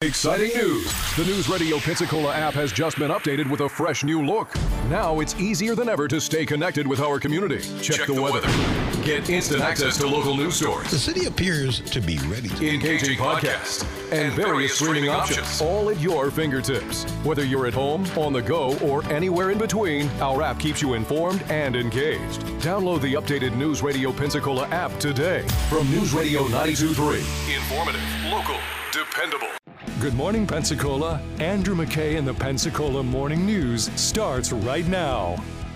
Exciting news! The News Radio Pensacola app has just been updated with a fresh new look. Now it's easier than ever to stay connected with our community. Check the weather. Get instant access to local news stories. The city appears to be ready. Engaging podcasts and various streaming options, all at your fingertips. Whether you're at home, on the go, or anywhere in between, our app keeps you informed and engaged. Download the updated News Radio Pensacola app today from News Radio 92.3. Informative, local, dependable. Good morning, Pensacola. Andrew McKay and the Pensacola Morning News starts right now.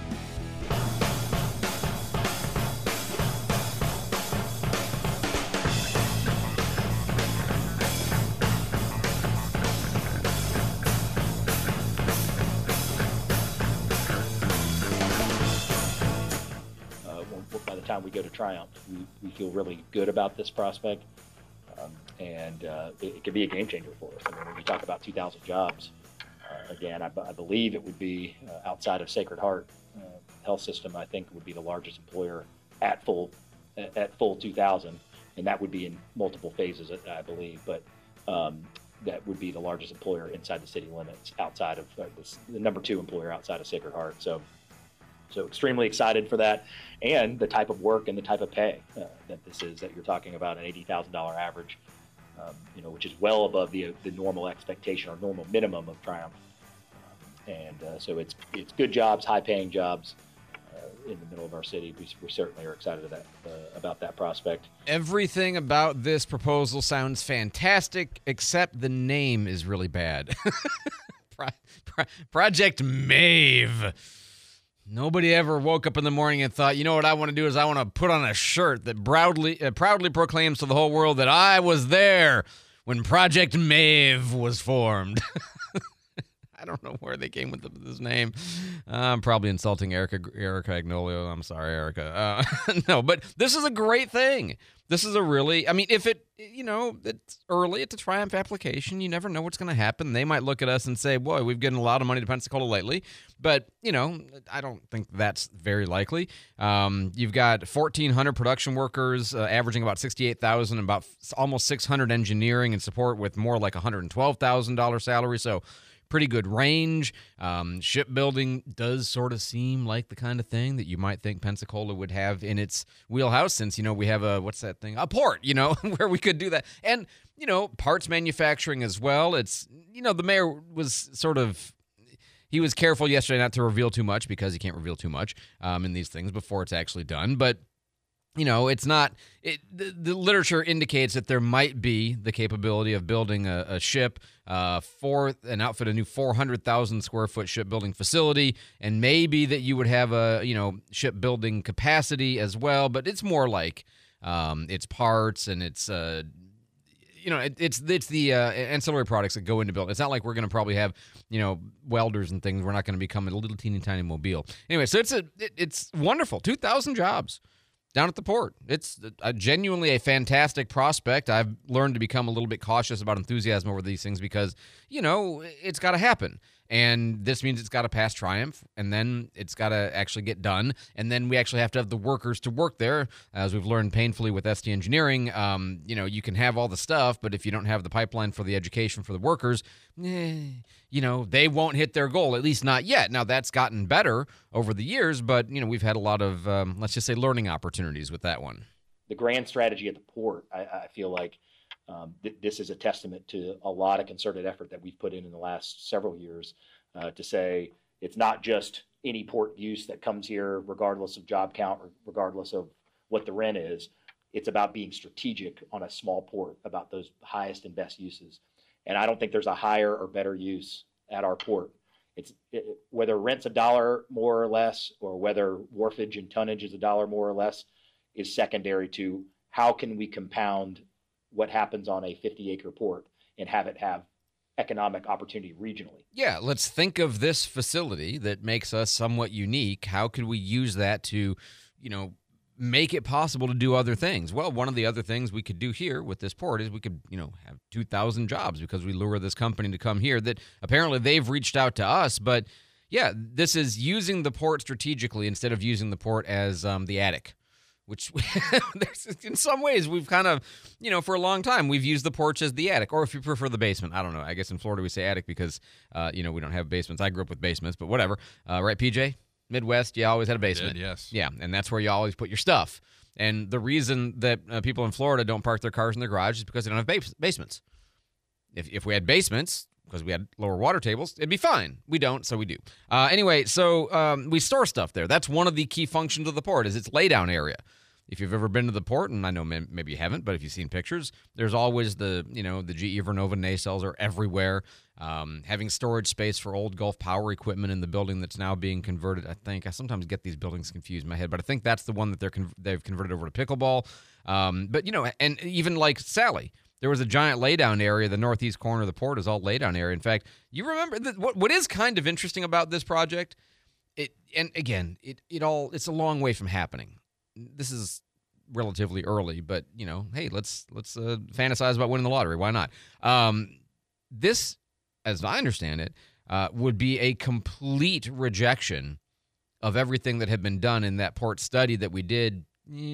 By the time we go to Triumph, we feel really good about this prospect. And it could be a game changer for us. I mean, when you talk about 2,000 jobs, again, I believe it would be outside of Sacred Heart Health System. I think would be the largest employer at full 2,000, and that would be in multiple phases, I believe. But that would be the largest employer inside the city limits, outside of the number 2 employer outside of Sacred Heart. So extremely excited for that, and the type of work and the type of pay that this is, that you're talking about, an $80,000 average, which is well above the normal expectation or normal minimum of Triumph. So it's good jobs, high paying jobs in the middle of our city. We certainly are excited about that prospect. Everything about this proposal sounds fantastic, except the name is really bad. Project Mave. Nobody ever woke up in the morning and thought, you know what I want to do is I want to put on a shirt that proudly proclaims to the whole world that I was there when Project Mave was formed. I don't know where they came with this name. I'm probably insulting Erica Agnolio. I'm sorry, Erica. No, but this is a great thing. This is if it's early, it's a Triumph application. You never know what's going to happen. They might look at us and say, boy, we've given a lot of money to Pensacola lately. But, I don't think that's very likely. You've got 1,400 production workers averaging about $68,000, about almost 600 engineering and support with more like $112,000 salary. So pretty good range. Shipbuilding does sort of seem like the kind of thing that you might think Pensacola would have in its wheelhouse, since, we have a port, where we could do that. And, parts manufacturing as well. It's, the mayor was he was careful yesterday not to reveal too much, because he can't reveal too much in these things before it's actually done. But it's not. The literature indicates that there might be the capability of building a ship for an outfit, a new 400,000 square foot shipbuilding facility, and maybe that you would have a shipbuilding capacity as well. But it's more like it's parts and it's it's the ancillary products that go into building. It's not like we're going to probably have welders and things. We're not going to become a little teeny tiny mobile. Anyway, so it's wonderful. 2,000 jobs down at the port. It's genuinely a fantastic prospect. I've learned to become a little bit cautious about enthusiasm over these things because, it's got to happen. And this means it's got to pass Triumph, and then it's got to actually get done. And then we actually have to have the workers to work there. As we've learned painfully with ST Engineering, you can have all the stuff, but if you don't have the pipeline for the education for the workers, they won't hit their goal, at least not yet. Now, that's gotten better over the years, but, we've had a lot of, let's just say, learning opportunities with that one. The grand strategy at the port, I feel like, this is a testament to a lot of concerted effort that we've put in the last several years to say it's not just any port use that comes here, regardless of job count, or regardless of what the rent is. It's about being strategic on a small port about those highest and best uses. And I don't think there's a higher or better use at our port. Whether rent's $1 more or less, or whether wharfage and tonnage is $1 more or less, is secondary to how can we compound what happens on a 50-acre port and have it have economic opportunity regionally. Yeah, let's think of this facility that makes us somewhat unique. How could we use that to, make it possible to do other things? Well, one of the other things we could do here with this port is we could, have 2,000 jobs because we lure this company to come here that apparently they've reached out to us. But, yeah, this is using the port strategically instead of using the port as the attic which in some ways we've kind of, for a long time, we've used the porch as the attic, or if you prefer the basement. I don't know. I guess in Florida we say attic because, we don't have basements. I grew up with basements, but whatever. Right, PJ? Midwest, you always had a basement. Yes. Yeah, and that's where you always put your stuff. And the reason that people in Florida don't park their cars in their garage is because they don't have basements. If we had basements, because we had lower water tables, it'd be fine. We don't, so we do. Anyway, so we store stuff there. That's one of the key functions of the port is its laydown area. If you've ever been to the port, and I know maybe you haven't, but if you've seen pictures, there's always the GE Vernova nacelles are everywhere. Having storage space for old Gulf Power equipment in the building that's now being converted. I sometimes get these buildings confused in my head, but I think that's the one that they've converted over to pickleball. But and even like Sally, there was a giant laydown area. The northeast corner of the port is all laydown area. In fact, you remember what is kind of interesting about this project? It's a long way from happening. This is relatively early, but hey, let's fantasize about winning the lottery. Why not? This, as I understand it, would be a complete rejection of everything that had been done in that port study that we did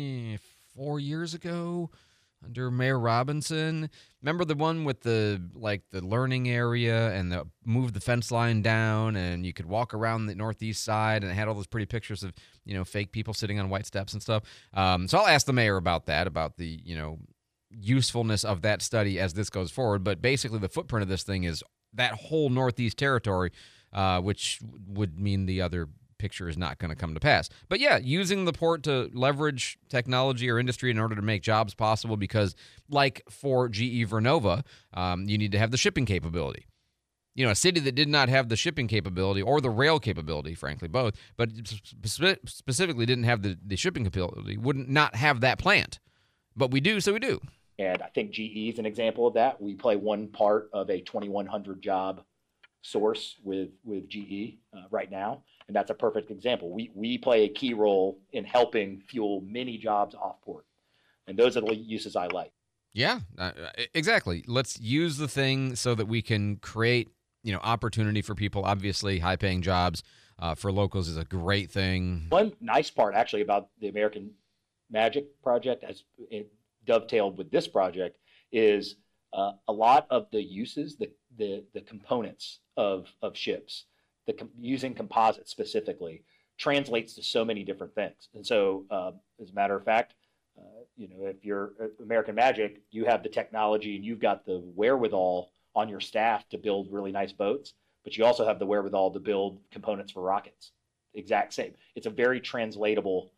4 years ago under Mayor Robinson. Remember the one with the learning area and moved the fence line down and you could walk around the northeast side and it had all those pretty pictures of, fake people sitting on white steps and stuff. So I'll ask the mayor about that, about the, usefulness of that study as this goes forward. But basically the footprint of this thing is that whole northeast territory, which would mean the other picture is not going to come to pass. But yeah, using the port to leverage technology or industry in order to make jobs possible, because like for GE Vernova, you need to have the shipping capability. A city that did not have the shipping capability or the rail capability, frankly, both, but specifically didn't have the shipping capability, wouldn't not have that plant. But we do, so we do. And I think GE is an example of that. We play one part of a 2,100 job source with GE right now. And that's a perfect example. We play a key role in helping fuel many jobs off port. And those are the uses I like. Yeah, exactly. Let's use the thing so that we can create, opportunity for people. Obviously, high-paying jobs for locals is a great thing. One nice part, actually, about the American Magic project, as it dovetailed with this project, is a lot of the uses, the components of ships, using composites specifically, translates to so many different things. And so, as a matter of fact, if you're American Magic, you have the technology and you've got the wherewithal on your staff to build really nice boats, but you also have the wherewithal to build components for rockets. Exact same. It's a very translatable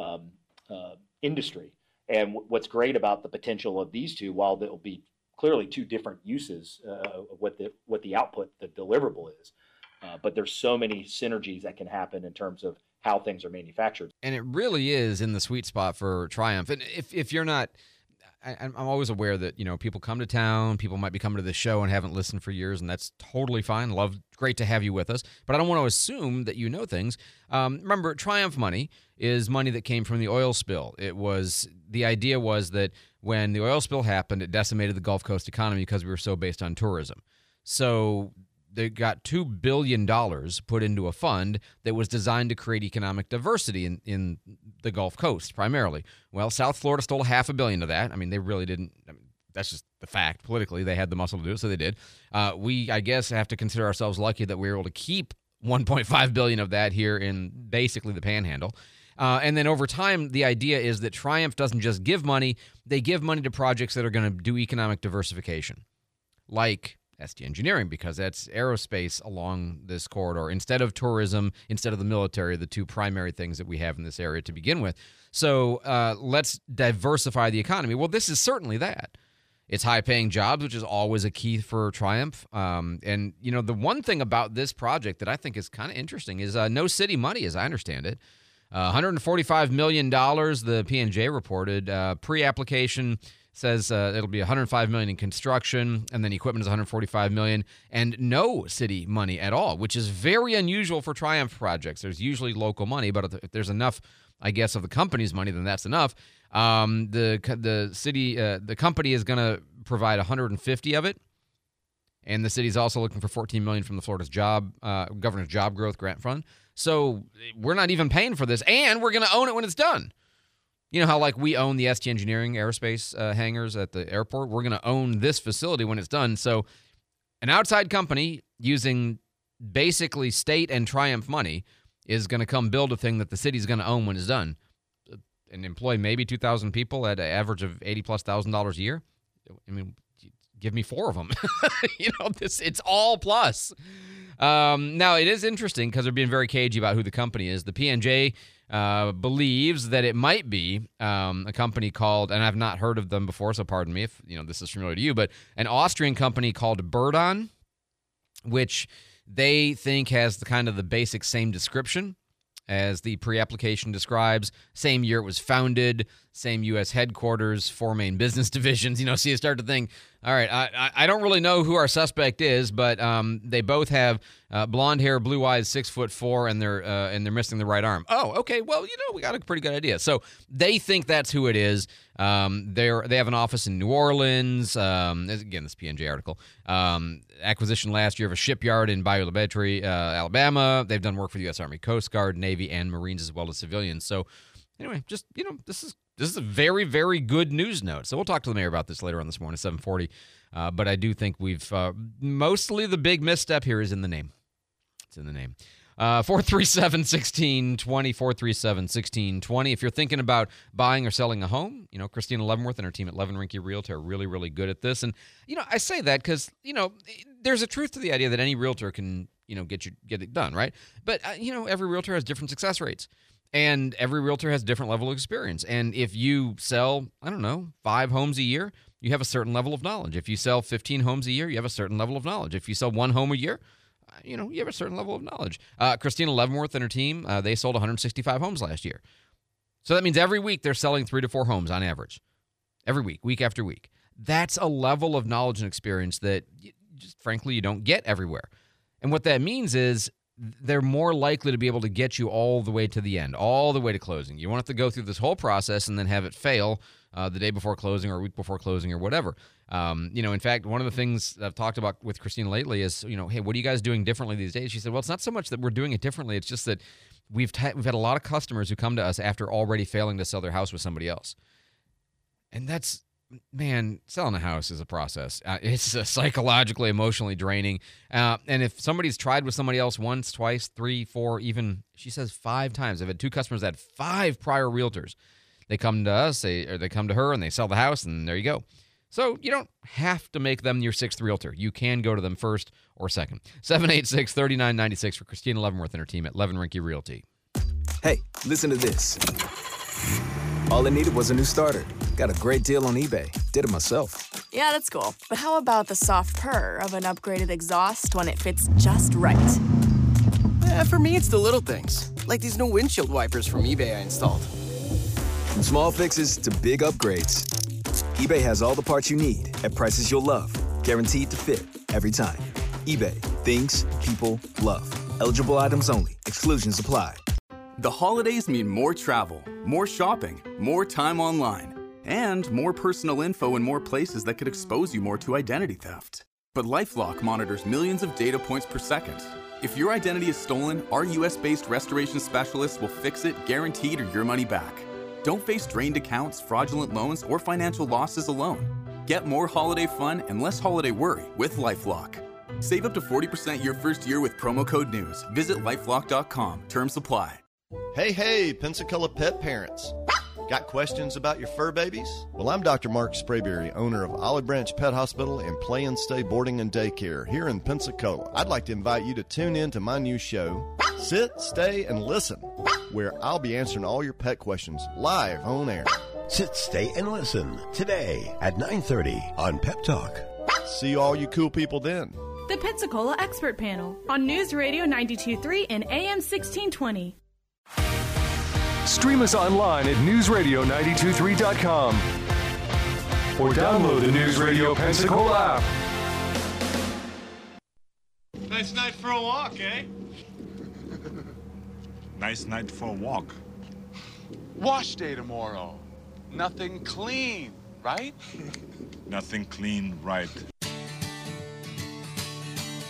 industry. And what's great about the potential of these two, while there'll be clearly two different uses of what the output, the deliverable is, but there's so many synergies that can happen in terms of how things are manufactured. And it really is in the sweet spot for Triumph. And if you're not, I'm always aware that, people come to town, people might be coming to the show and haven't listened for years, and that's totally fine. Great to have you with us. But I don't want to assume that you know things. Remember, Triumph money is money that came from the oil spill. The idea was that when the oil spill happened, it decimated the Gulf Coast economy because we were so based on tourism. So they got $2 billion put into a fund that was designed to create economic diversity in the Gulf Coast, primarily. Well, South Florida stole $500 million of that. I mean, they really didn't. That's just the fact. Politically, they had the muscle to do it, so they did. We, I guess, have to consider ourselves lucky that we were able to keep $1.5 billion of that here in basically the Panhandle. And then over time, the idea is that Triumph doesn't just give money. They give money to projects that are going to do economic diversification, like ST Engineering, because that's aerospace along this corridor. Instead of tourism, instead of the military, the two primary things that we have in this area to begin with. So let's diversify the economy. Well, this is certainly that. It's high-paying jobs, which is always a key for Triumph. And, the one thing about this project that I think is kind of interesting is no city money, as I understand it. $145 million, the P&J reported. Pre-application says it'll be $105 million in construction, and then equipment is $145 million, and no city money at all, which is very unusual for Triumph projects. There's usually local money, but if there's enough, I guess, of the company's money, then that's enough. The city, the company is going to provide 150 of it, and the city's also looking for $14 million from the Florida's Governor's Job Growth Grant Fund. So we're not even paying for this, and we're going to own it when it's done. You know how like we own the ST Engineering aerospace hangars at the airport? We're going to own this facility when it's done. So an outside company using basically state and Triumph money is going to come build a thing that the city's going to own when it's done and employ maybe 2,000 people at an average of $80,000+ a year. I mean, give me 4 of them. It's all plus. Now, it is interesting because they're being very cagey about who the company is. The P&J believes that it might be a company called, and I've not heard of them before, so pardon me if this is familiar to you, but an Austrian company called Birdon, which they think has the basic same description as the pre-application describes. Same year it was founded, same U.S. headquarters, 4 main business divisions. So you start to think, all right, I don't really know who our suspect is, but they both have blonde hair, blue eyes, 6'4", and they're missing the right arm. Oh, okay. Well, we got a pretty good idea. So they think that's who it is. They have an office in New Orleans. Again, this P&J article. Acquisition last year of a shipyard in Bayou La Batre, Alabama. They've done work for the U.S. Army, Coast Guard, Navy, and Marines as well as civilians. So anyway, just this is a very, very good news note. So we'll talk to the mayor about this later on this morning, 7:40. But I do think we've mostly the big misstep here is in the name. It's in the name. 437-1620, 437-1620. If you're thinking about buying or selling a home, Christina Leavenworth and her team at Levin Rinke Realty are really, really good at this. And, I say that because, there's a truth to the idea that any realtor can, get it done, right? But, every realtor has different success rates. And every realtor has a different level of experience. And if you sell, 5 homes a year, you have a certain level of knowledge. If you sell 15 homes a year, you have a certain level of knowledge. If you sell 1 home a year, you have a certain level of knowledge. Christina Leavenworth and her team, they sold 165 homes last year. So that means every week they're selling 3 to 4 homes on average. Every week after week. That's a level of knowledge and experience that, frankly, you don't get everywhere. And what that means is they're more likely to be able to get you all the way to the end, all the way to closing. You won't have to go through this whole process and then have it fail the day before closing or a week before closing or whatever. In fact, one of the things I've talked about with Christina lately is, hey, what are you guys doing differently these days? She said, well, it's not so much that we're doing it differently. It's just that we've had a lot of customers who come to us after already failing to sell their house with somebody else. And that's, man, selling a house is a process. It's psychologically, emotionally draining. And if somebody's tried with somebody else once, twice, 3, 4, even, she says 5 times. I've had 2 customers that had 5 prior realtors. They come to us, or they come to her, and they sell the house, and there you go. So you don't have to make them your 6th realtor. You can go to them first or second. 786-3996 for Christina Leavenworth and her team at Levin Rinke Realty. Hey, listen to this. All I needed was a new starter. Got a great deal on eBay. Did it myself. Yeah, that's cool. But how about the soft purr of an upgraded exhaust when it fits just right? For me, it's the little things. Like these new windshield wipers from eBay I installed. From small fixes to big upgrades, eBay has all the parts you need at prices you'll love. Guaranteed to fit every time. eBay. Things people love. Eligible items only. Exclusions apply. The holidays mean more travel, more shopping, more time online, and more personal info in more places that could expose you more to identity theft. But LifeLock monitors millions of data points per second. If your identity is stolen, our US-based restoration specialists will fix it, guaranteed, or your money back. Don't face drained accounts, fraudulent loans, or financial losses alone. Get more holiday fun and less holiday worry with LifeLock. Save up to 40% your first year with promo code NEWS. Visit LifeLock.com. Terms apply. Hey, Pensacola pet parents. Got questions about your fur babies? Well, I'm Dr. Mark Sprayberry, owner of Olive Branch Pet Hospital and Play and Stay Boarding and Daycare here in Pensacola. I'd like to invite you to tune in to my new show, Sit, Stay, and Listen, where I'll be answering all your pet questions live on air. Sit, Stay, and Listen today at 9:30 on Pep Talk. See all you cool people then. The Pensacola Expert Panel on News Radio 92.3 and AM 1620. Stream us online at newsradio923.com or download the News Radio Pensacola app. Nice night for a walk, eh? Nice night for a walk. Wash day tomorrow. Nothing clean, right? Nothing clean, right.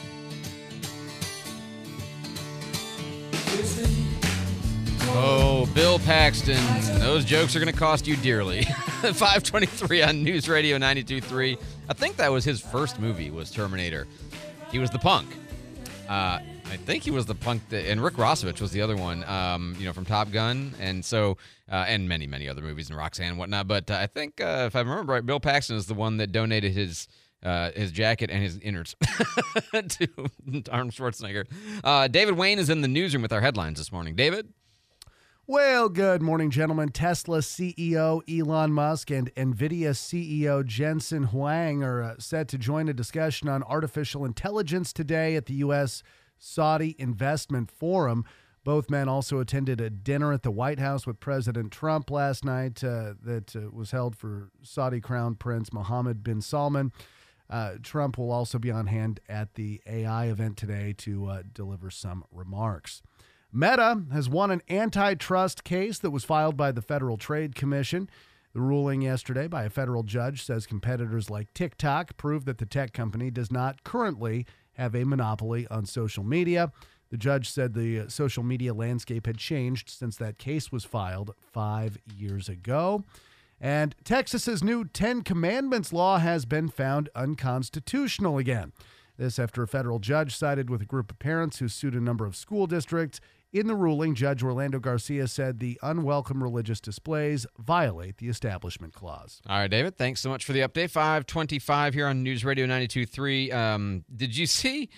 Oh, Bill Paxton. Those jokes are going to cost you dearly. 523 on News Radio 92.3. I think that was his first movie, was Terminator. He was the punk. I think he was the punk, and Rick Rossovich was the other one, from Top Gun, and so and many, many other movies, and Roxanne and whatnot. But I think, if I remember right, Bill Paxton is the one that donated his jacket and his innards to Arnold Schwarzenegger. David Wayne is in the newsroom with our headlines this morning. David? Well, good morning, gentlemen. Tesla CEO Elon Musk and NVIDIA CEO Jensen Huang are set to join a discussion on artificial intelligence today at the U.S. Saudi Investment Forum. Both men also attended a dinner at the White House with President Trump last night that was held for Saudi Crown Prince Mohammed bin Salman. Trump will also be on hand at the AI event today to deliver some remarks. Meta has won an antitrust case that was filed by the Federal Trade Commission. The ruling yesterday by a federal judge says competitors like TikTok prove that the tech company does not currently have a monopoly on social media. The judge said the social media landscape had changed since that case was filed 5 years ago. And Texas's new 10 Commandments law has been found unconstitutional again. This after a federal judge sided with a group of parents who sued a number of school districts. In the ruling, Judge Orlando Garcia said the unwelcome religious displays violate the Establishment Clause. All right, David, thanks so much for the update. 525 here on News Radio 92.3. Did you see?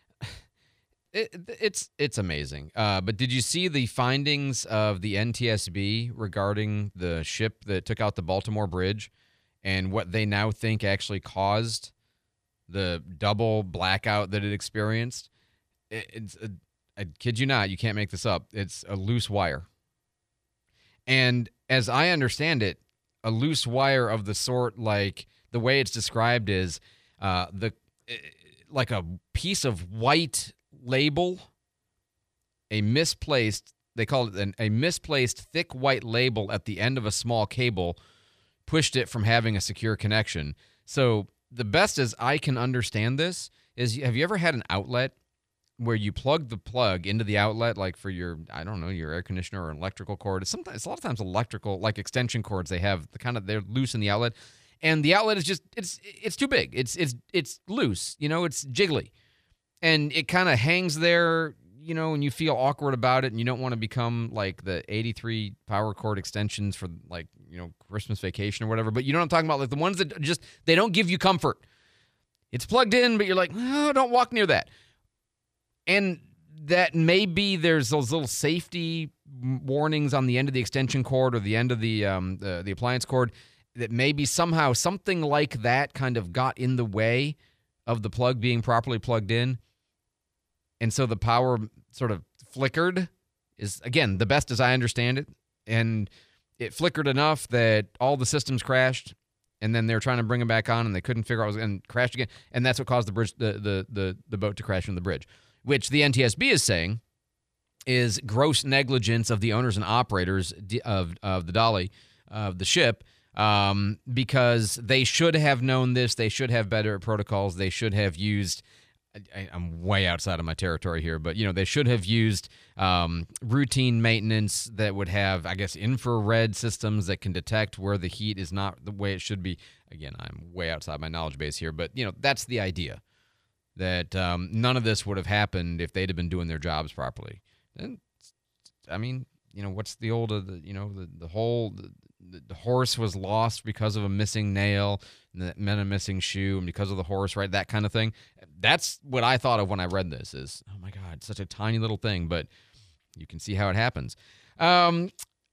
It's amazing. But did you see the findings of the NTSB regarding the ship that took out the Baltimore Bridge and what they now think actually caused the double blackout that it experienced? I kid you not, you can't make this up. It's a loose wire. And as I understand it, a loose wire of the sort, like the way it's described is like a piece of white label, they call it a misplaced thick white label at the end of a small cable, pushed it from having a secure connection. So the best as I can understand this is, have you ever had an outlet where you plug the plug into the outlet, like for your, I don't know, your air conditioner or an electrical cord? It's a lot of times electrical, like extension cords, they're loose in the outlet, and the outlet is just, it's too big. It's loose, it's jiggly, and it kind of hangs there, and you feel awkward about it, and you don't want to become like the 83 power cord extensions for Christmas vacation or whatever. But you know what I'm talking about? Like the ones that just, they don't give you comfort. It's plugged in, but you're like, no, don't walk near that. And that maybe there's those little safety warnings on the end of the extension cord or the end of the appliance cord that maybe somehow something like that kind of got in the way of the plug being properly plugged in. And so the power sort of flickered, is, again, the best as I understand it. And it flickered enough that all the systems crashed, and then they were trying to bring them back on, and they couldn't figure out what was going to crash again. And that's what caused the bridge, the boat to crash on the bridge, which the NTSB is saying is gross negligence of the owners and operators of the Dolly, of the ship, because they should have known this. They should have better protocols. They should have used, I'm way outside of my territory here, but, they should have used routine maintenance that would have, I guess, infrared systems that can detect where the heat is not the way it should be. Again, I'm way outside my knowledge base here, but, that's the idea. That none of this would have happened if they'd have been doing their jobs properly. And I mean, what's the old, the horse was lost because of a missing nail, and that meant a missing shoe, and because of the horse, right? That kind of thing. That's what I thought of when I read this is, oh my God, such a tiny little thing, but you can see how it happens. I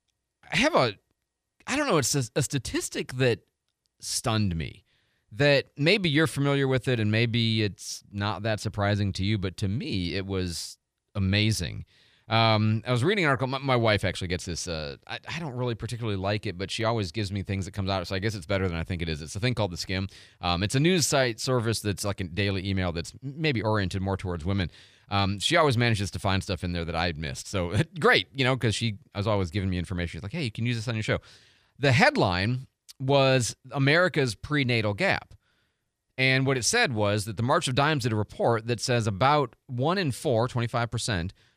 don't know, it's a statistic that stunned me. That maybe you're familiar with it and maybe it's not that surprising to you, but to me, it was amazing. I was reading an article. My wife actually gets this. I don't really particularly like it, but she always gives me things that comes out. So I guess it's better than I think it is. It's a thing called The Skim. It's a news site service that's like a daily email that's maybe oriented more towards women. She always manages to find stuff in there that I'd missed. So great, because she was always giving me information. She's like, hey, you can use this on your show. The headline was America's prenatal gap. And what it said was that the March of Dimes did a report that says about 1 in 4, 25%,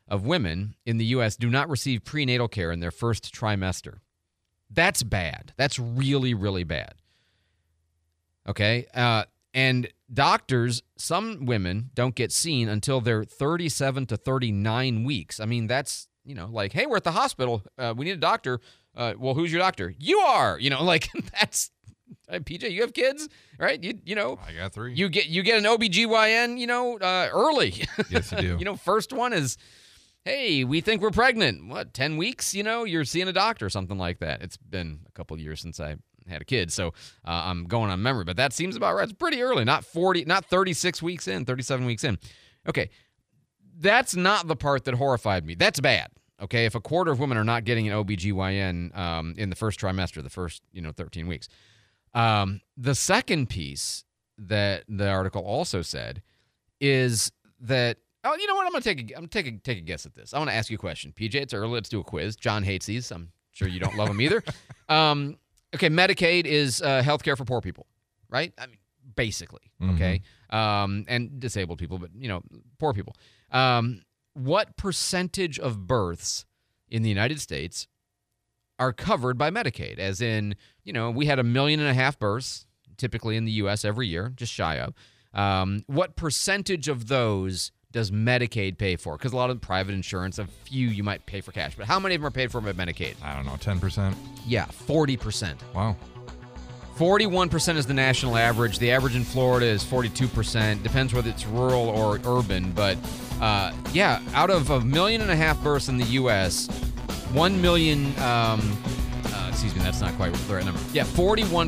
of women in the U.S. do not receive prenatal care in their first trimester. That's bad. That's really, really bad. Okay? And doctors, some women don't get seen until they're 37 to 39 weeks. I mean, that's, like, hey, we're at the hospital. We need a doctor. Well, who's your doctor? You are. That's... PJ, you have kids, right? You know, I got 3. You get an OBGYN, early. Yes, you do. First one is, hey, we think we're pregnant. What, 10 weeks? You're seeing a doctor, something like that. It's been a couple of years since I had a kid, so I'm going on memory, but that seems about right. It's pretty early, not 36 weeks in, 37 weeks in. Okay, that's not the part that horrified me. That's bad. Okay, if a quarter of women are not getting an OBGYN in the first trimester, the first 13 weeks. The second piece that the article also said is that, you know what? I'm gonna take a guess at this. I want to ask you a question, PJ. It's early. Let's do a quiz. John hates these. I'm sure you don't love them either. Okay, Medicaid is health care for poor people, right? I mean, basically, okay, and disabled people, but poor people. What percentage of births in the United States are covered by Medicaid? As in, we had 1.5 million births typically in the U.S. every year, just shy of. What percentage of those does Medicaid pay for? Because a lot of private insurance, a few you might pay for cash, but how many of them are paid for by Medicaid? I don't know, 10%? Yeah, 40%. Wow. 41% is the national average. The average in Florida is 42%. Depends whether it's rural or urban, but out of 1.5 million births in the U.S., 1 million, that's not quite the right number. Yeah, 41%.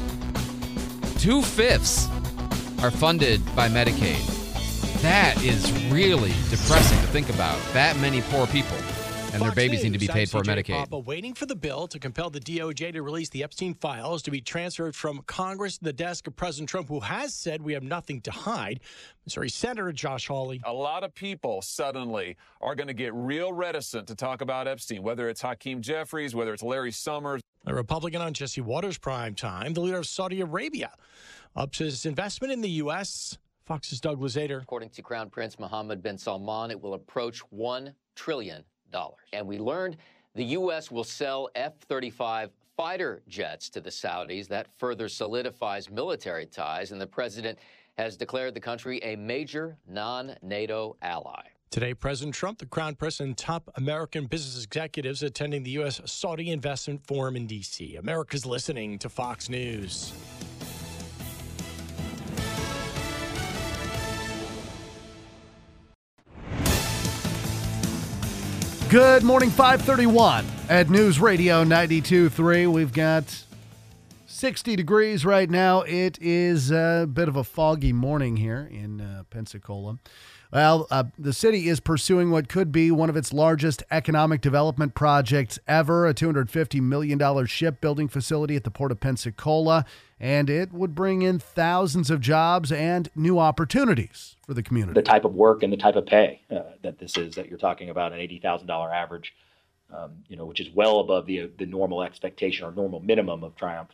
2/5 are funded by Medicaid. That is really depressing to think about. That many poor people and their babies need to be paid for Medicaid. Papa waiting for the bill to compel the DOJ to release the Epstein files to be transferred from Congress to the desk of President Trump, who has said we have nothing to hide. Missouri Senator Josh Hawley. A lot of people suddenly are going to get real reticent to talk about Epstein, whether it's Hakeem Jeffries, whether it's Larry Summers. A Republican on Jesse Waters' prime time, the leader of Saudi Arabia, ups his investment in the U.S. Fox's Doug Luzader. According to Crown Prince Mohammed bin Salman, it will approach $1 trillion. And we learned the U.S. will sell F-35 fighter jets to the Saudis. That further solidifies military ties, and the president has declared the country a major non-NATO ally. Today, President Trump, the Crown Prince, and top American business executives attending the U.S. Saudi Investment Forum in D.C. America's listening to Fox News. Good morning, 531 at News Radio 92.3. We've got 60 degrees right now. It is a bit of a foggy morning here in Pensacola. Well, the city is pursuing what could be one of its largest economic development projects ever, a $250 million shipbuilding facility at the Port of Pensacola, and it would bring in thousands of jobs and new opportunities for the community. The type of work and the type of pay that this is, that you're talking about, an $80,000 average, which is well above the normal expectation or normal minimum of Triumph.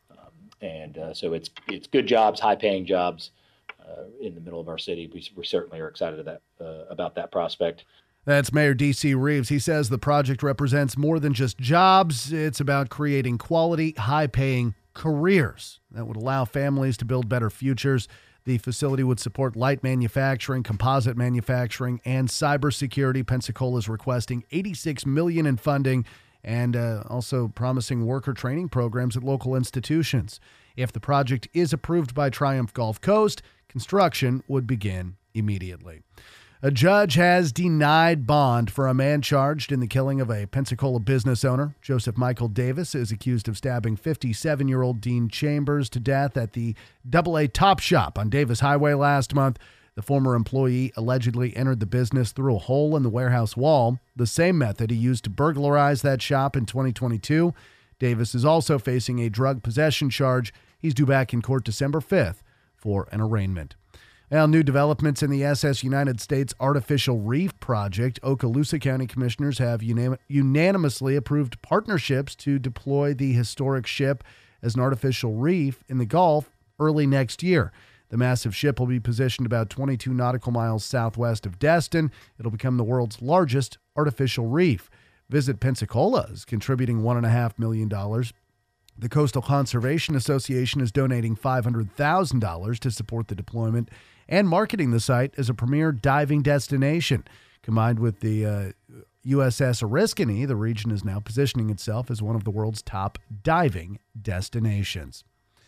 So it's good jobs, high-paying jobs. In the middle of our city. We certainly are excited about that prospect. That's Mayor D.C. Reeves. He says the project represents more than just jobs. It's about creating quality, high-paying careers that would allow families to build better futures. The facility would support light manufacturing, composite manufacturing, and cybersecurity. Pensacola is requesting $86 million in funding and also promising worker training programs at local institutions. If the project is approved by Triumph Gulf Coast, construction would begin immediately. A judge has denied bond for a man charged in the killing of a Pensacola business owner. Joseph Michael Davis is accused of stabbing 57-year-old Dean Chambers to death at the AA Top Shop on Davis Highway last month. The former employee allegedly entered the business through a hole in the warehouse wall, the same method he used to burglarize that shop in 2022. Davis is also facing a drug possession charge. He's due back in court December 5th for an arraignment. Now, new developments in the SS United States Artificial Reef Project. Okaloosa County commissioners have unanimously approved partnerships to deploy the historic ship as an artificial reef in the Gulf early next year. The massive ship will be positioned about 22 nautical miles southwest of Destin. It'll become the world's largest artificial reef. Visit Pensacola is contributing $1.5 million. The Coastal Conservation Association is donating $500,000 to support the deployment and marketing the site as a premier diving destination. Combined with the USS Oriskany, the region is now positioning itself as one of the world's top diving destinations.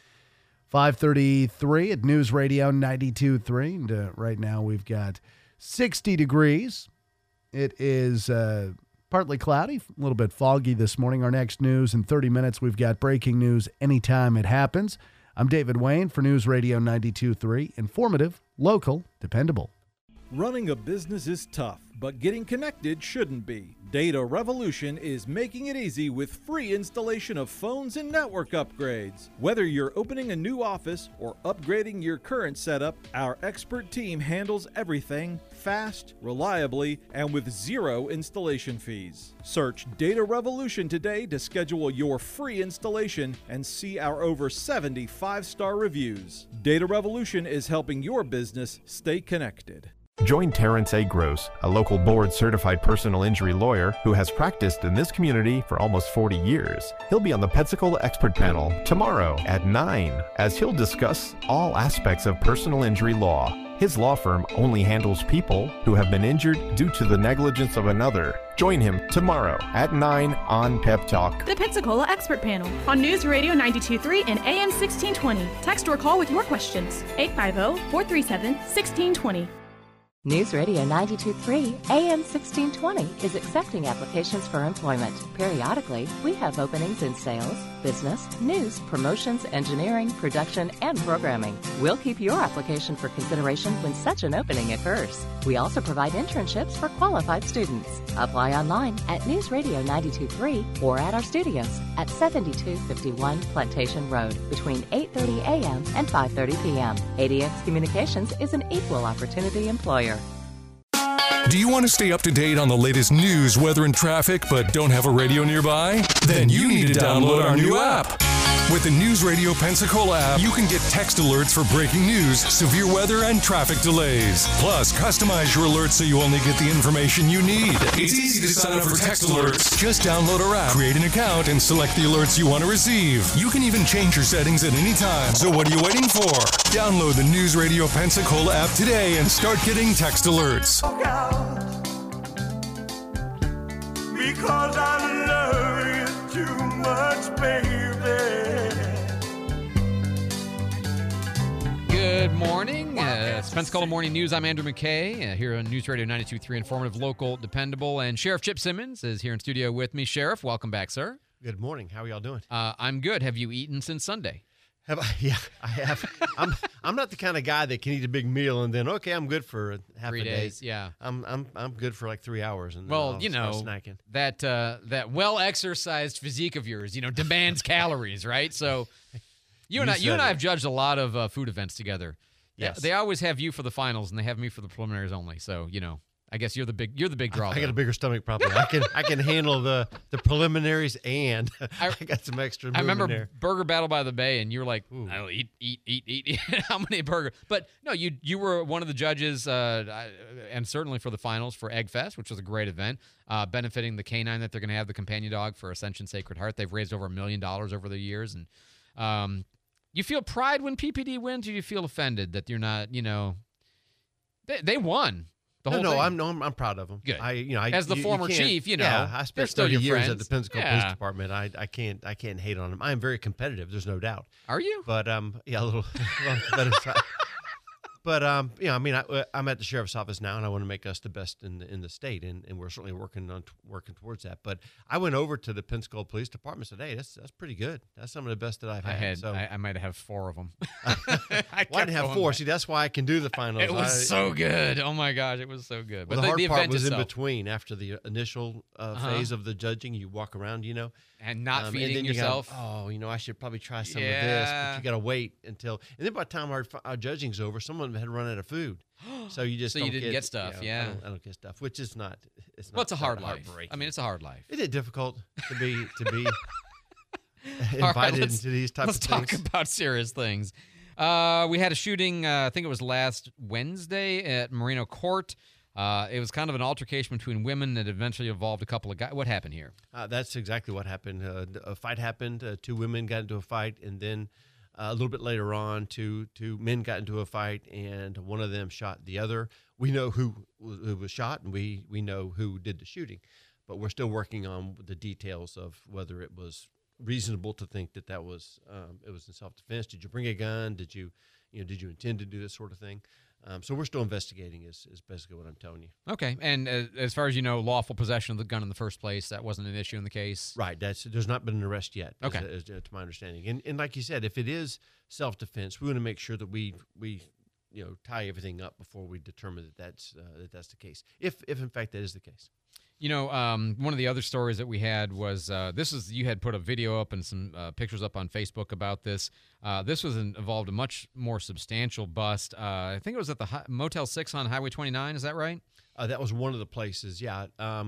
5:33 at News Radio 92.3. And right now we've got 60 degrees. It is partly cloudy, a little bit foggy this morning. Our next news in 30 minutes, we've got breaking news anytime it happens. I'm David Wayne for News Radio 92.3. Informative, local, dependable. Running a business is tough, but getting connected shouldn't be. Data Revolution is making it easy with free installation of phones and network upgrades. Whether you're opening a new office or upgrading your current setup, our expert team handles everything fast, reliably, and with zero installation fees. Search Data Revolution today to schedule your free installation and see our over 70 5-star reviews. Data Revolution is helping your business stay connected. Join Terrence A. Gross, a local board-certified personal injury lawyer who has practiced in this community for almost 40 years. He'll be on the Pensacola Expert Panel tomorrow at 9, as he'll discuss all aspects of personal injury law. His law firm only handles people who have been injured due to the negligence of another. Join him tomorrow at 9 on Pep Talk. The Pensacola Expert Panel on News Radio 92.3 and AM 1620. Text or call with your questions. 850-437-1620. News Radio 92.3 AM 1620 is accepting applications for employment. Periodically, we have openings in sales, business, news, promotions, engineering, production, and programming. We'll keep your application for consideration when such an opening occurs. We also provide internships for qualified students. Apply online at News Radio 92.3 or at our studios at 7251 Plantation Road between 8:30 a.m. and 5:30 p.m. ADX Communications is an equal opportunity employer. Do you want to stay up to date on the latest news, weather, and traffic, but don't have a radio nearby? Then you need to download our new app. With the News Radio Pensacola app, you can get text alerts for breaking news, severe weather, and traffic delays. Plus, customize your alerts so you only get the information you need. It's easy to sign up for text alerts. Just download our app, create an account, and select the alerts you want to receive. You can even change your settings at any time. So what are you waiting for? Download the News Radio Pensacola app today and start getting text alerts. Because I love you too much, baby. Good morning. It's Pensacola Morning News. I'm Andrew McKay here on News Radio 92.3, informative, local, dependable. And Sheriff Chip Simmons is here in studio with me. Sheriff, welcome back, sir. Good morning. How are y'all doing? I'm good. Have you eaten since Sunday? Have I? Yeah, I have. I'm not the kind of guy that can eat a big meal and then I'm good for half 3 a day. days. Yeah, I'm good for like 3 hours and then well, I'll you know, start snacking. that well-exercised physique of yours, demands calories, right? So you and I have judged a lot of food events together. Yes. They always have you for the finals and they have me for the preliminaries only. So I guess you're the big draw. I got a bigger stomach probably. I can handle the preliminaries and I got some extra. I remember there. Burger Battle by the Bay, and you were like, "I'll eat." How many burger? But no, you were one of the judges, and certainly for the finals for Egg Fest, which was a great event, benefiting the canine that they're going to have, the companion dog for Ascension Sacred Heart. They've raised over $1 million over the years, and you feel pride when PPD wins, or you feel offended that you're not? They won. I'm proud of them. Good. As the former chief, I spent 30 years at the Pensacola Police Department. I can't hate on them. I am very competitive. There's no doubt. Are you? But a little competitive. But I'm at the sheriff's office now, and I want to make us the best in the state, and we're certainly working towards that. But I went over to the Pensacola Police Department today. That's pretty good. That's some of the best that I've had. I might have 4 of them. I didn't have 4. See, that's why I can do the finals. It was so good. Oh my gosh, it was so good. But the hard part was in between. After the initial phase of the judging, you walk around, and not feeding yourself. I should probably try some of this, but you got to wait until. And then by the time our judging's over, someone had run out of food, so you just didn't get stuff. I don't get stuff, which is not. It's a hard life. I mean, it's a hard life. Is it difficult to be invited into these types of things? Let's talk about serious things. We had a shooting, I think it was last Wednesday at Moreno Court. It was kind of an altercation between women that eventually involved a couple of guys. What happened here? That's exactly what happened. A fight happened. Two women got into a fight, and then a little bit later on, two men got into a fight, and one of them shot the other. We know who was shot, and we know who did the shooting, but we're still working on the details of whether it was reasonable to think that was it was in self-defense. Did you bring a gun? Did you intend to do this sort of thing? So we're still investigating is basically what I'm telling you. Okay. And as far as you know, lawful possession of the gun in the first place, that wasn't an issue in the case? Right. There's not been an arrest yet, okay. to my understanding. And like you said, if it is self-defense, we want to make sure that we tie everything up before we determine that that's the case, if in fact that is the case. One of the other stories that we had was you had put a video up and some pictures up on Facebook about this. This involved a much more substantial bust. I think it was at the Motel 6 on Highway 29. Is that right? That was one of the places, yeah.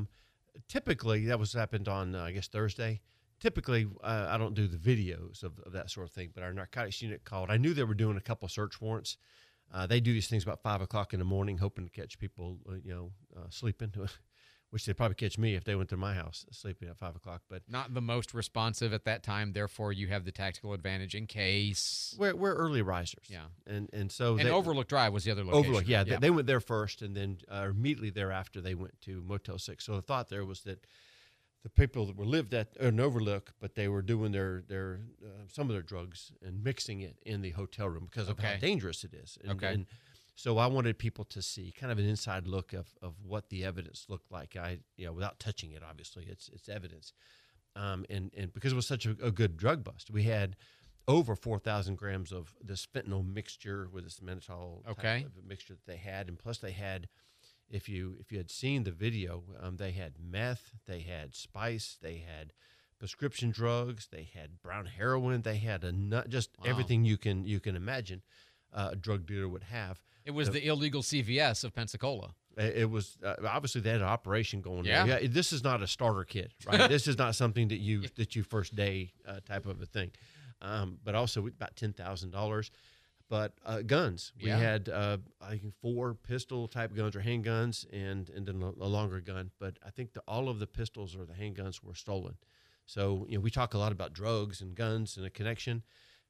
Typically, that happened on, I guess, Thursday. Typically, I don't do the videos of that sort of thing, but our narcotics unit called. I knew they were doing a couple of search warrants. They do these things about 5 o'clock in the morning, hoping to catch people, sleeping, which they'd probably catch me if they went to my house sleeping at 5 o'clock. But not the most responsive at that time. Therefore, you have the tactical advantage in case. We're early risers. Yeah. And so Overlook Drive was the other location. Overlook, yeah. They went there first, and then immediately thereafter they went to Motel 6. So the thought there was that the people that lived at an Overlook, but they were doing their some of their drugs and mixing it in the hotel room because of how dangerous it is. And so I wanted people to see kind of an inside look of what the evidence looked like. Without touching it, obviously it's evidence. And because it was such a good drug bust, we had over 4,000 grams of this fentanyl mixture with this mannitol type of mixture that they had, and plus they had. If you had seen the video, they had meth, they had spice, they had prescription drugs, they had brown heroin, they had everything you can imagine a drug dealer would have. It was the illegal CVS of Pensacola. It was obviously they had an operation going. Yeah. on. Yeah, this is not a starter kit, right? This is not something that you first day type of a thing. But also about $10,000. But guns, we had I think 4 pistol type guns or handguns, and then a longer gun. But I think all of the pistols or the handguns were stolen. So we talk a lot about drugs and guns and a connection.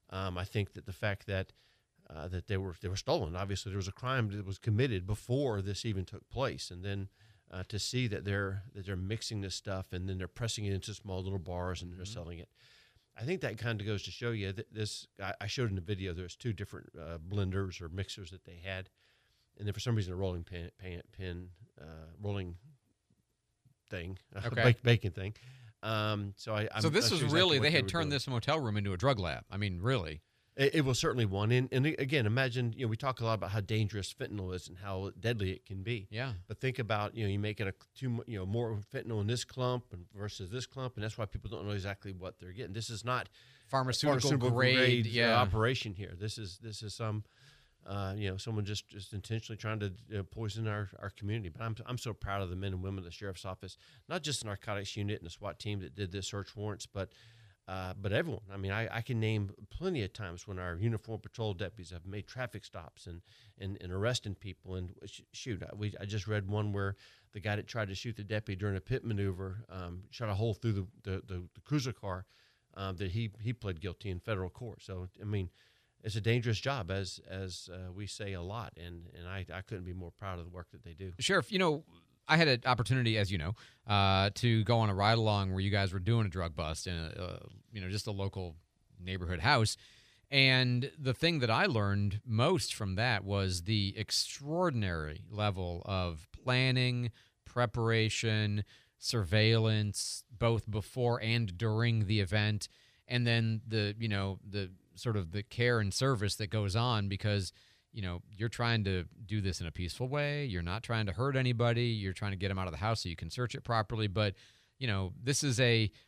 I think that the fact that they were stolen, obviously there was a crime that was committed before this even took place, and then to see that they're mixing this stuff and then they're pressing it into small little bars and they're selling it. I think that kind of goes to show you that this. I showed in the video. There's 2 different blenders or mixers that they had, and then for some reason a rolling rolling thing, bacon thing. So this was really they had turned this motel room into a drug lab. I mean, really. It was certainly one. And again, imagine, we talk a lot about how dangerous fentanyl is and how deadly it can be. Yeah. But think about, you make it more fentanyl in this clump versus this clump, and that's why people don't know exactly what they're getting. This is not pharmaceutical grade operation here. This is some, someone just intentionally trying to poison our community. But I'm so proud of the men and women of the sheriff's office, not just the narcotics unit and the SWAT team that did this search warrants, but everyone. I mean, I can name plenty of times when our uniformed patrol deputies have made traffic stops and arresting people. And I just read one where the guy that tried to shoot the deputy during a pit maneuver shot a hole through the cruiser car that he pled guilty in federal court. So, I mean, it's a dangerous job, as we say a lot, and I couldn't be more proud of the work that they do. Sheriff, I had an opportunity, as you know, to go on a ride along where you guys were doing a drug bust in just a local neighborhood house. And the thing that I learned most from that was the extraordinary level of planning, preparation, surveillance, both before and during the event, and then the sort of the care and service that goes on, because you're trying to do this in a peaceful way. You're not trying to hurt anybody. You're trying to get them out of the house so you can search it properly. But, this is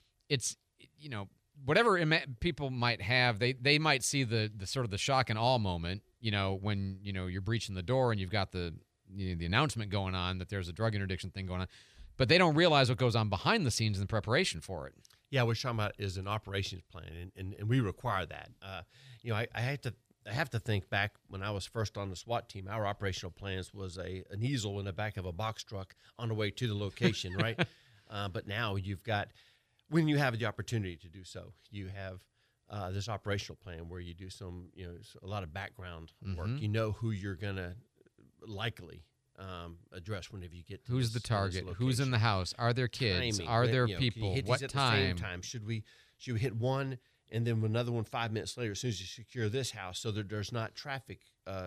whatever people might have, they might see the sort of the shock and awe moment, when, you're breaching the door and you've got the announcement going on that there's a drug interdiction thing going on. But they don't realize what goes on behind the scenes in the preparation for it. Yeah, what we're talking about is an operations plan, and we require that. I have to I have to think back when I was first on the SWAT team, our operational plans was an easel in the back of a box truck on the way to the location, right? But now you've got, when you have the opportunity to do so, you have this operational plan where you do some, a lot of background work. You know who you're going to likely address whenever you get to who's the target, who's in the house, are there kids, timing, are there people, hit what these time? at the same time? Should we hit one and then another one 5 minutes later as soon as you secure this house, so that there's not traffic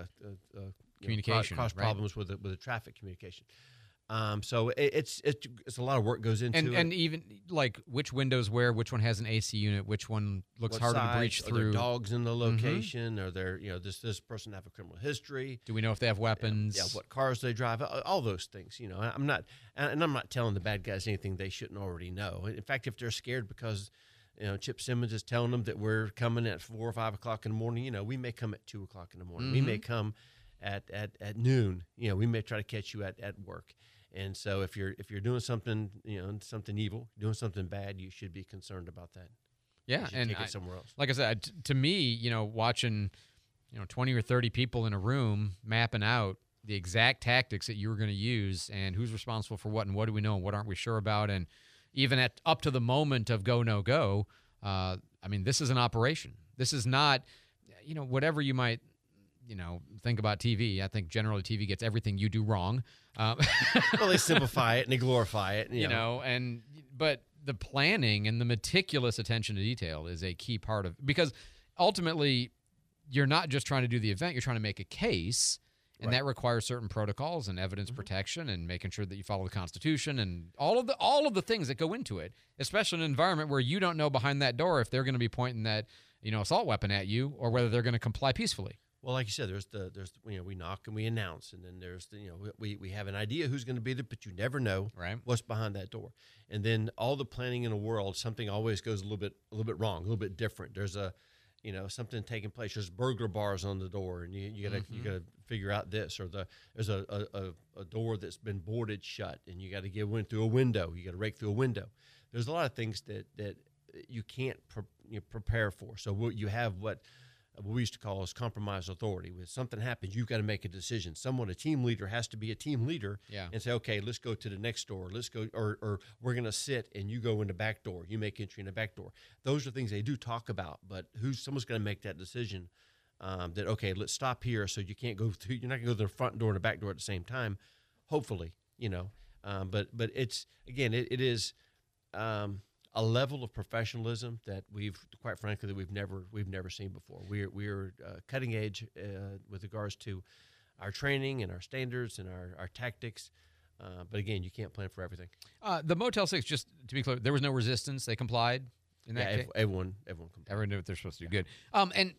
communication, cross right? problems with the traffic communication. So it's a lot of work goes into it. And even like which windows where, which one has an AC unit, which one looks What harder size, to breach are through. there dogs in the location? Are there, does this person have a criminal history? Do we know if they have weapons? Yeah, what cars they drive? All those things. I'm not telling the bad guys anything they shouldn't already know. In fact, if they're scared because Chip Simmons is telling them that we're coming at 4 or 5 o'clock in the morning, we may come at 2 o'clock in the morning. We may come at noon. We may try to catch you at work. And so if you're doing something, something evil, doing something bad, you should be concerned about that. Yeah, and take it somewhere else. Like I said, to me, watching, 20 or 30 people in a room mapping out the exact tactics that you were going to use and who's responsible for what and what do we know and what aren't we sure about, and even up to the moment of go no go. This is an operation. This is not, whatever you might. Think about TV. I think generally TV gets everything you do wrong. Well, they simplify it and they glorify it. But the planning and the meticulous attention to detail is a key part of, because ultimately you're not just trying to do the event, you're trying to make a case, and that requires certain protocols and evidence protection and making sure that you follow the Constitution and all of the things that go into it, especially in an environment where you don't know behind that door if they're going to be pointing that assault weapon at you or whether they're going to comply peacefully. Well, like you said, there's we knock and we announce, and then there's we have an idea who's going to be there, but you never know what's behind that door. And then all the planning in the world, something always goes a little bit wrong, a little bit different. There's something taking place. There's burglar bars on the door, and you gotta figure out this, or there's a door that's been boarded shut, and you got to get in through a window. You got to rake through a window. There's a lot of things that you can't prepare for. So you have what we used to call as compromised authority. When something happens, you've got to make a decision. A team leader has to be a team leader and say, okay, let's go to the next door. Let's go, or we're going to sit and you go in the back door. You make entry in the back door. Those are things they do talk about, but someone's going to make that decision that, okay, let's stop here so you can't go through, you're not going to go to the front door and the back door at the same time, hopefully, but it's, again, it is a level of professionalism that we've never seen before. We're cutting edge with regards to our training and our standards and our tactics. But again, you can't plan for everything. The Motel 6, just to be clear, there was no resistance. They complied in that case? Everyone complied. Everyone did what they're supposed to do. Good. And,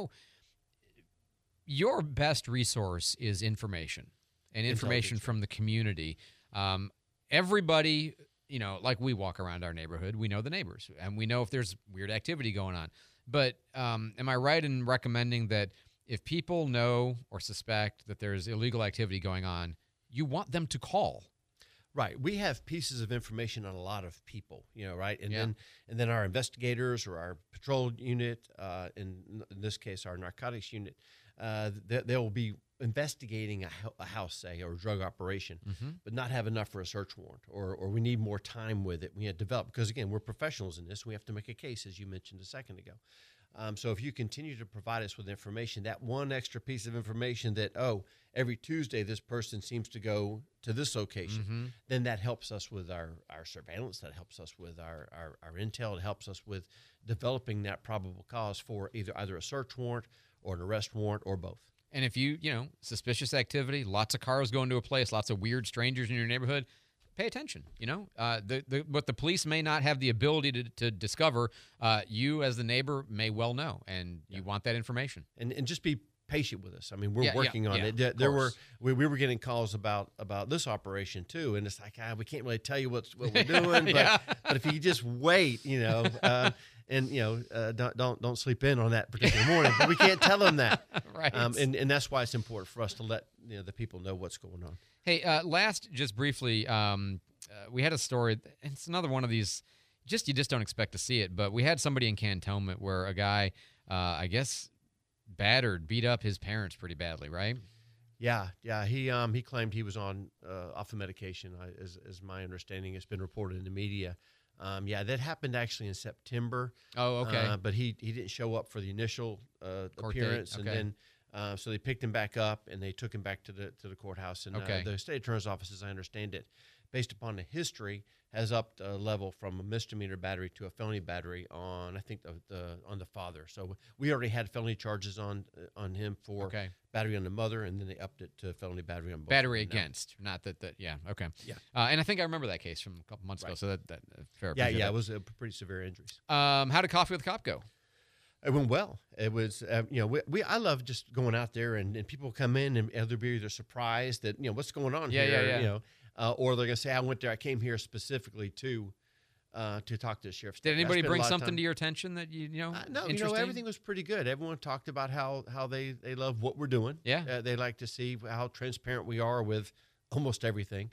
your best resource is information and information from the community. Everybody... like we walk around our neighborhood, we know the neighbors, and we know if there's weird activity going on. But am I right in recommending that if people know or suspect that there's illegal activity going on, you want them to call? Right. We have pieces of information on a lot of people, right? And then our investigators or our patrol unit, in this case, our narcotics unit, they will be investigating a house, say, or a drug operation, but not have enough for a search warrant, or we need more time with it. We have to develop, because again, we're professionals in this. We have to make a case, as you mentioned a second ago. So if you continue to provide us with information, that one extra piece of information that, every Tuesday this person seems to go to this location, then that helps us with our surveillance, that helps us with our intel, it helps us with developing that probable cause for either a search warrant or an arrest warrant or both. And if suspicious activity, lots of cars going to a place, lots of weird strangers in your neighborhood, pay attention. What the police may not have the ability to discover, you as the neighbor may well know, and you want that information. And just be patient with us. I mean, we're working on it. We were getting calls about this operation too, and it's like, we can't really tell you what we're doing, but if you just wait, don't sleep in on that particular morning. But we can't tell them that, right? And that's why it's important for us to let the people know what's going on. Hey, last, just briefly, we had a story. It's another one of these. You just don't expect to see it, but we had somebody in Cantonment where a guy, I guess, beat up his parents pretty badly, right? Yeah. He claimed he was on off of medication, as my understanding. It's been reported in the media. That happened actually in September. Oh, okay. But he didn't show up for the initial appearance, okay. and then so they picked him back up and they took him back to the courthouse. And the state attorney's office, as I understand it, based upon the history, has upped a level from a misdemeanor battery to a felony battery on, I think, on the father. So we already had felony charges on him for battery on the mother, and then they upped it to felony battery on both. Battery against, not that. Yeah, okay. Yeah. And I think I remember that case from a couple months ago. So that fair. Yeah, it was pretty severe injuries. How did Coffee with Cop go? It went well. It was, I love just going out there and people come in and they're either surprised that, what's going on here, or they're going to say, I went there, I came here specifically to talk to the sheriff's. Did anybody bring something to your attention that No, interesting? Everything was pretty good. Everyone talked about how they love what we're doing. Yeah. They like to see how transparent we are with almost everything.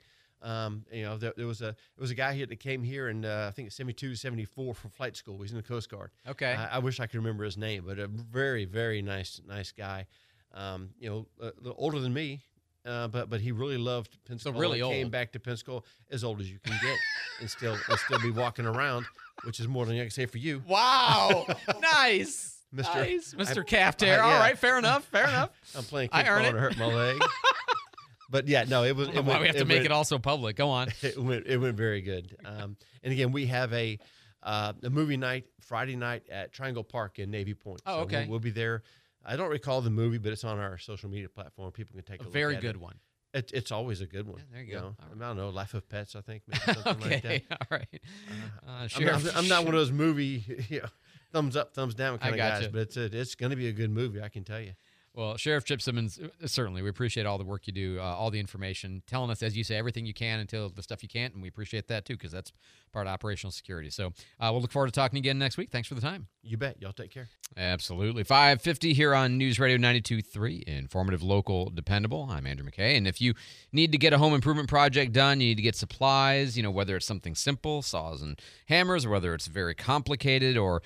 There was a guy here that came here and I think it's 72, 74 for flight school. He's in the Coast Guard. Okay. I wish I could remember his name, but a very, very nice guy. A little older than me, but he really loved Pensacola. So really old. Came back to Pensacola as old as you can get and still be walking around, which is more than I can say for you. Wow. Nice. Mr. Cafter. All right, fair enough. I'm playing kickball and I hurt my leg. But yeah, no, it was. Why we have to make it also public? Go on. It went very good. And again, we have a movie night Friday night at Triangle Park in Navy Point. Oh, okay. We'll be there. I don't recall the movie, but it's on our social media platform. People can take a look at it. Very good one. It's always a good one. Yeah, there you go. I don't know, Life of Pets, I think, maybe something like that. All right. I'm not one of those movie thumbs up, thumbs down kind of guys, you. but it's going to be a good movie, I can tell you. Well, Sheriff Chip Simmons, certainly, we appreciate all the work you do, all the information, telling us, as you say, everything you can until the stuff you can't, and we appreciate that, too, because that's part of operational security. So we'll look forward to talking again next week. Thanks for the time. You bet. Y'all take care. Absolutely. 5:50 here on News Radio 92.3, informative, local, dependable. I'm Andrew McKay, and if you need to get a home improvement project done, you need to get supplies, whether it's something simple, saws and hammers, or whether it's very complicated or,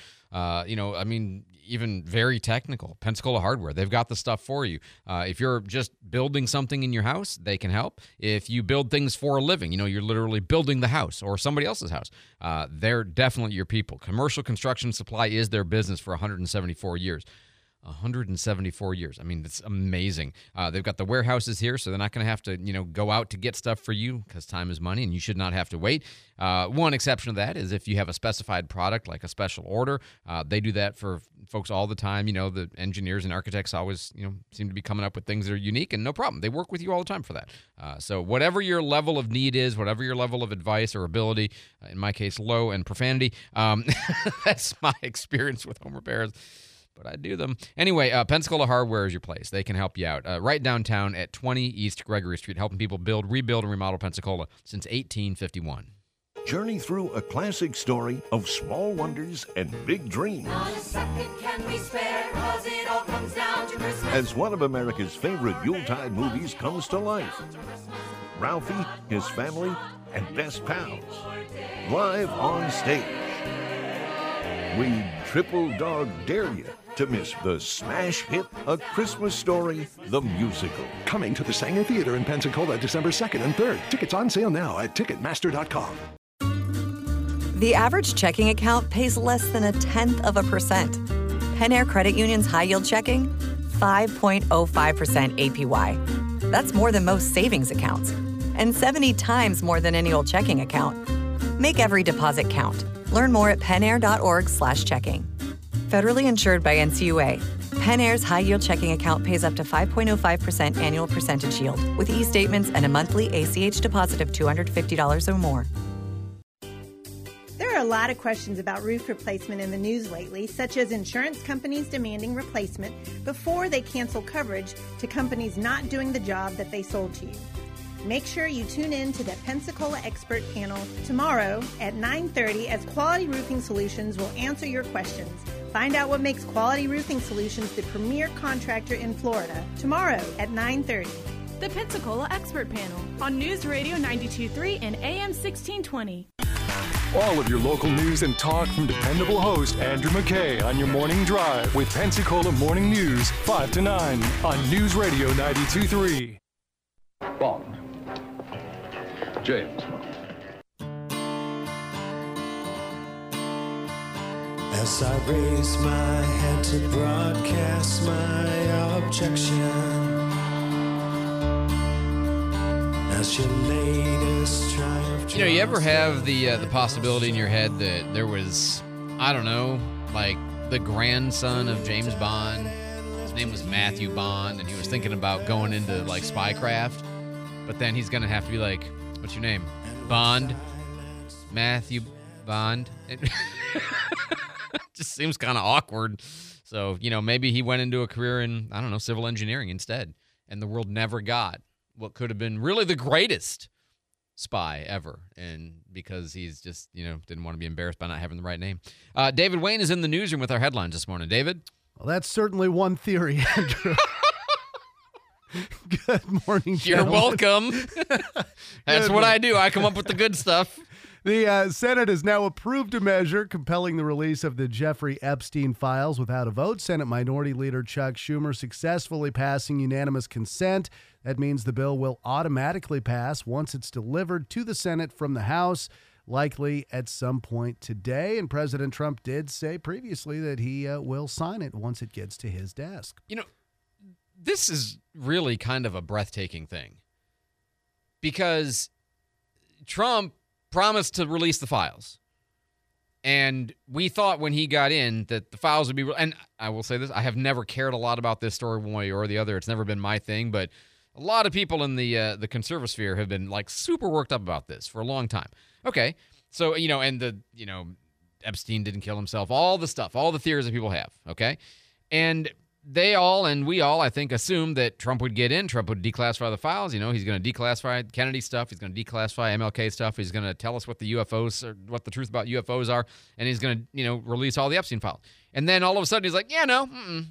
even very technical. Pensacola Hardware, they've got the stuff for you. If you're just building something in your house, they can help. If you build things for a living, you're literally building the house or somebody else's house, they're definitely your people. Commercial Construction Supply is their business for 174 years. 174 years. I mean, it's amazing. They've got the warehouses here, so they're not going to have to, go out to get stuff for you because time is money, and you should not have to wait. One exception to that is if you have a specified product, like a special order. They do that for folks all the time. The engineers and architects always, seem to be coming up with things that are unique, and no problem. They work with you all the time for that. So whatever your level of need is, whatever your level of advice or ability, in my case, low and profanity, that's my experience with home repairs. But I do them. Anyway, Pensacola Hardware is your place. They can help you out. Right downtown at 20 East Gregory Street, helping people build, rebuild, and remodel Pensacola since 1851. Journey through a classic story of small wonders and big dreams. Not a second can we spare, 'cause it all comes down to Christmas. As one of America's favorite Yuletide movies comes to life. Ralphie, his family, and best pals. Live on stage. We triple dog dare you to miss the smash hit A Christmas Story, the musical. Coming to the Sanger Theater in Pensacola December 2nd and 3rd. Tickets on sale now at Ticketmaster.com. The average checking account pays less than 0.1%. PenAir Credit Union's high-yield checking, 5.05% APY. That's more than most savings accounts, and 70 times more than any old checking account. Make every deposit count. Learn more at penair.org/checking. Federally insured by NCUA. PenAir's high-yield checking account pays up to 5.05% annual percentage yield with e-statements and a monthly ACH deposit of $250 or more. There are a lot of questions about roof replacement in the news lately, such as insurance companies demanding replacement before they cancel coverage to companies not doing the job that they sold to you. Make sure you tune in to the Pensacola Expert Panel tomorrow at 9:30 as Quality Roofing Solutions will answer your questions. Find out what makes Quality Roofing Solutions the premier contractor in Florida tomorrow at 9:30. The Pensacola Expert Panel on News Radio 92.3 and AM 1620. All of your local news and talk from dependable host Andrew McKay on your morning drive with Pensacola Morning News, 5 to 9 on News Radio 92.3. Bond. James. As I raise my head to broadcast my objection, as your latest triumph. You know, you ever have the possibility in your head that there was, I don't know, like the grandson of James Bond? His name was Matthew Bond, and he was thinking about going into like spycraft, but then he's gonna have to be like, what's your name? Bond? Matthew Bond? Just seems kind of awkward. So, you know, maybe he went into a career in, I don't know, civil engineering instead, and the world never got what could have been really the greatest spy ever, and because he's just, you know, didn't want to be embarrassed by not having the right name. David Wayne is in the newsroom with our headlines this morning. David? Well, that's certainly one theory, Andrew. Good morning, You're gentlemen. welcome. That's what I do. I come up with the good stuff. The Senate has now approved a measure compelling the release of the Jeffrey Epstein files without a vote. Senate Minority Leader Chuck Schumer successfully passing unanimous consent. That means the bill will automatically pass once it's delivered to the Senate from the House, likely at some point today. And President Trump did say previously that he will sign it once it gets to his desk. You know, this is really kind of a breathtaking thing because Trump promised to release the files. And we thought when he got in that the files would be, and I will say this, I have never cared a lot about this story one way or the other. It's never been my thing, but a lot of people in the conservative sphere have been like super worked up about this for a long time. Okay. So, you know, and Epstein didn't kill himself, all the stuff, all the theories that people have. Okay. And they all, and we all, I think, assumed that Trump would get in. Trump would declassify the files. You know, he's going to declassify Kennedy stuff. He's going to declassify MLK stuff. He's going to tell us what the UFOs or what the truth about UFOs are. And he's going to, you know, release all the Epstein files. And then all of a sudden he's like, yeah, no.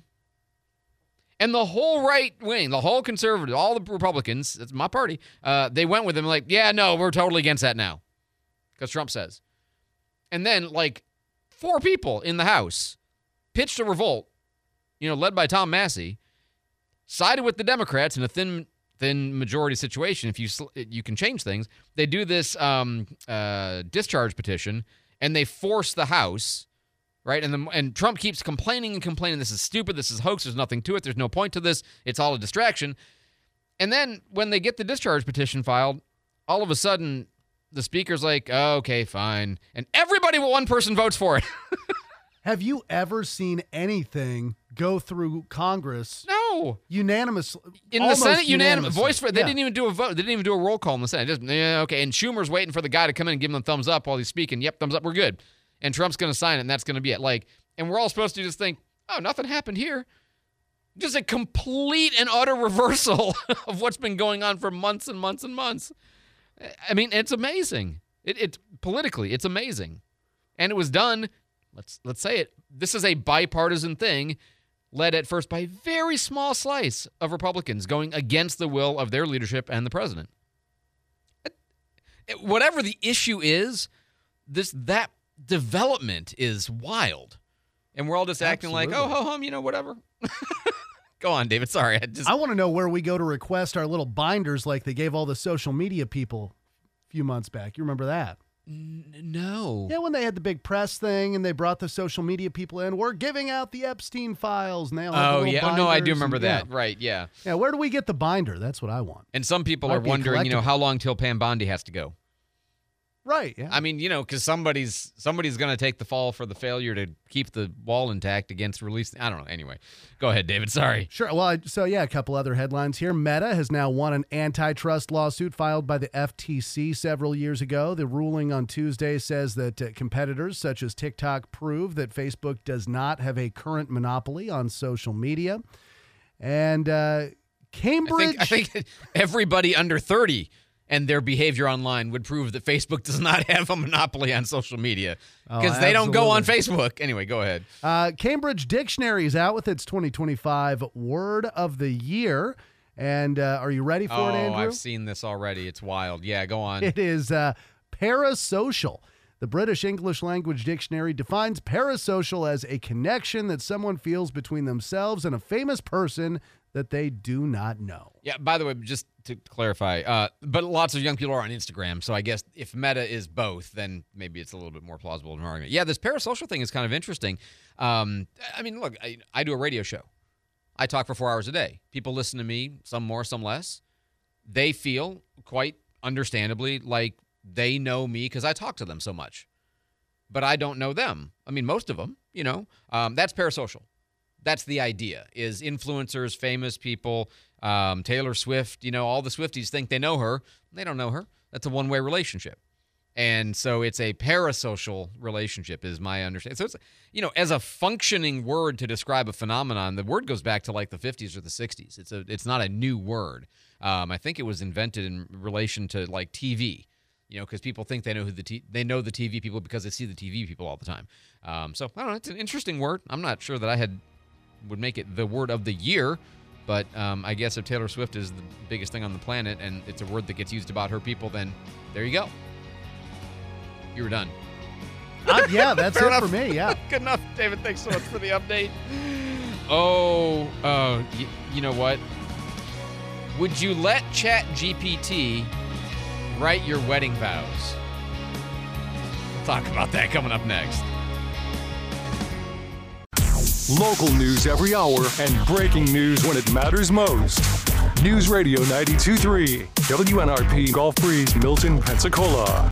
And the whole right wing, the whole conservative, all the Republicans, that's my party, they went with him like, yeah, no, we're totally against that now. Because Trump says. And then like 4 people in the House pitched a revolt, you know, led by Tom Massey, sided with the Democrats in a thin majority situation. If you can change things, they do this discharge petition, and they force the House, right? And Trump keeps complaining and complaining. This is stupid. This is hoax. There's nothing to it. There's no point to this. It's all a distraction. And then when they get the discharge petition filed, all of a sudden the speaker's like, oh, okay, fine, and everybody but one person votes for it. Have you ever seen anything go through Congress? No. Unanimous. In the Senate, unanimous. Voice for it. They didn't even do a vote. They didn't even do a roll call in the Senate. Just, yeah, okay. And Schumer's waiting for the guy to come in and give him a thumbs up while he's speaking. Yep, thumbs up. We're good. And Trump's going to sign it, and that's going to be it. Like, and we're all supposed to just think, oh, nothing happened here. Just a complete and utter reversal of what's been going on for months and months and months. I mean, it's amazing. It politically, it's amazing. And it was done. Let's say it. This is a bipartisan thing led at first by a very small slice of Republicans going against the will of their leadership and the president. Whatever the issue is, that development is wild. And we're all just acting like, oh, ho hum, you know, whatever. Go on, David. Sorry. I want to know where we go to request our little binders like they gave all the social media people a few months back. You remember that? No. Yeah, when they had the big press thing and they brought the social media people in, we're giving out the Epstein files. And they all had the little no, I do binders remember and, that. Right, yeah. Yeah, where do we get the binder? That's what I want. And some people are wondering, you know, how long till Pam Bondi has to go. Right, yeah. I mean, you know, because somebody's going to take the fall for the failure to keep the wall intact against release. I don't know. Anyway, go ahead, David. Sorry. Sure. Well, a couple other headlines here. Meta has now won an antitrust lawsuit filed by the FTC several years ago. The ruling on Tuesday says that competitors such as TikTok prove that Facebook does not have a current monopoly on social media. And Cambridge. I think everybody under 30 and their behavior online would prove that Facebook does not have a monopoly on social media because they don't go on Facebook. Anyway, go ahead. Cambridge Dictionary is out with its 2025 Word of the Year. And are you ready for it, Andrew? I've seen this already. It's wild. Yeah, go on. It is parasocial. The British English Language Dictionary defines parasocial as a connection that someone feels between themselves and a famous person that they do not know. Yeah, by the way, just to clarify, but lots of young people are on Instagram, so I guess if Meta is both, then maybe it's a little bit more plausible in an argument. Yeah, this parasocial thing is kind of interesting. I mean, look, I do a radio show. I talk for 4 hours a day. People listen to me, some more, some less. They feel quite understandably like they know me because I talk to them so much. But I don't know them. I mean, most of them, you know. That's parasocial. That's the idea, is influencers, famous people, Taylor Swift, you know, all the Swifties think they know her. They don't know her. That's a one-way relationship. And so it's a parasocial relationship is my understanding. So it's, you know, as a functioning word to describe a phenomenon, the word goes back to like the 50s or the 60s. It's not a new word. I think it was invented in relation to like TV, you know, because people think they know they know the TV people because they see the TV people all the time. So I don't know. It's an interesting word. I'm not sure that I would make it the word of the year, but I guess if Taylor Swift is the biggest thing on the planet and it's a word that gets used about her people, then there you go. You were done. Yeah, that's it for me. Yeah. Good enough, David. Thanks so much for the update. You know what? Would you let ChatGPT write your wedding vows? We'll talk about that coming up next. Local news every hour and breaking news when it matters most. News Radio 92.3, WNRP Gulf Breeze, Milton, Pensacola.